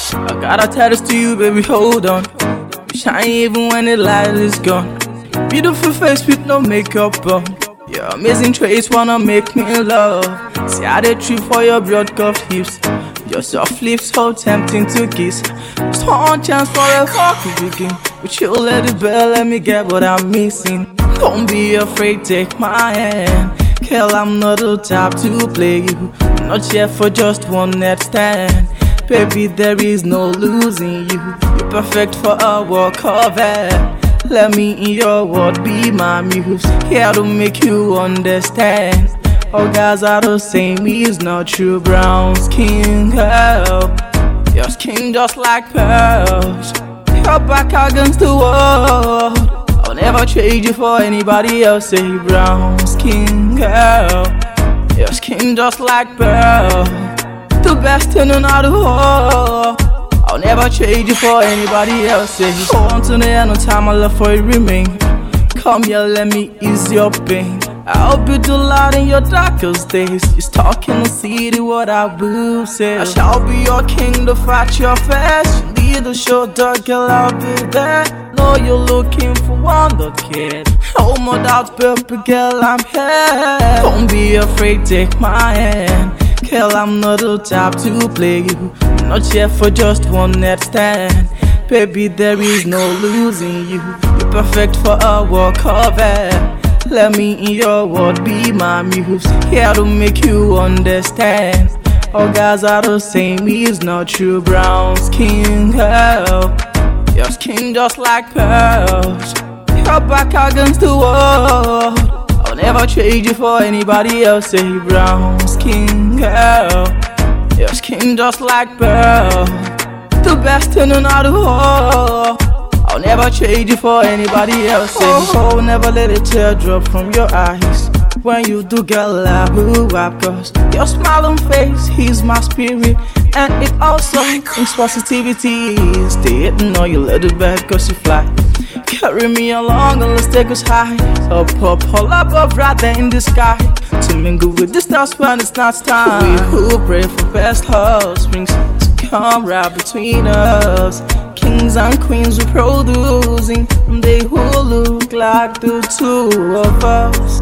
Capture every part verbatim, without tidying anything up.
I gotta tell this to you, baby, hold on. You shine even when the light is gone. Beautiful face with no makeup on. Your amazing traits wanna make me in love. See how they trip for your broad cuffed hips. Your soft lips so tempting to kiss. Just one chance for a fuck to begin. But you let it bell, let me get what I'm missing. Don't be afraid, take my hand. Girl, I'm not the type to play you. I'm not here for just one night stand. Baby, there is no losing you. You're perfect for a walk of air. Let me in your world be my muse. Here to make you understand. All guys are the same, is not true. Brown skin girl, your skin just like pearls. Your back against the wall. I'll never trade you for anybody else. Say brown skin girl, your skin just like pearl. The best in another world. I'll never trade you for anybody else. Say hold on to the end of time, my love for you remain. Come here, let me ease your pain. I'll be the light in your darkest days. You stuck in the city, what I will say. I shall be your king to fight your face. You need a shoulder, girl, I'll be there. Know you're looking for wonder, kid. No more doubts, baby girl, I'm here. Don't be afraid, take my hand. Girl, I'm not the type to play you. I'm not here for just one night stand. Baby, there is no losing you. You're perfect for a walk of air. Let me in your world be my muse. Here to make you understand. All guys are the same, is not true. Brown skin girl, your skin just like pearls. Your back against the wall. I'll never trade you for anybody else. Say brown skin girl, your skin just like pearl. The best in another world. I'll never trade you for anybody else. Oh, oh, never let a tear drop from your eyes. When you do, girl, I will wipe. Cause your smiling face is my spirit. And it also brings positivity. Stay hitting all you let it back cause you fly. Carry me along and let's take us high. Up, up, all above, right there in the sky. To mingle with the stars when it's not time. We who pray for best husbands to come right between us. Kings and queens we're producing. They who look like the two of us.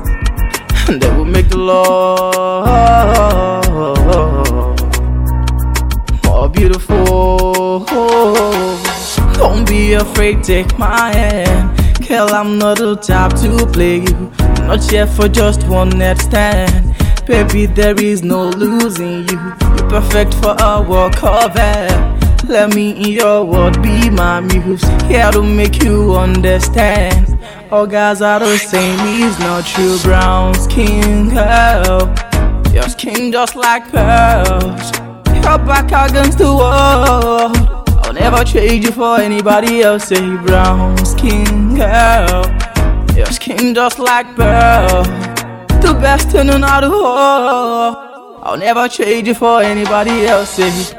And they will make the Lord more beautiful. Don't be afraid, take my hand. Girl, I'm not the type to play you. I'm not here for just one night stand. Baby, there is no losing you. You're perfect for a walk of air. Let me in your world be my muse. Here to make you understand. All guys are the same, is not true. Brown skin girl, your skin just like pearls. Your back against the wall. I'll never trade you for anybody else. Say brown skin girl, your skin just like pearl. The best in another world. I'll never trade you for anybody else. Say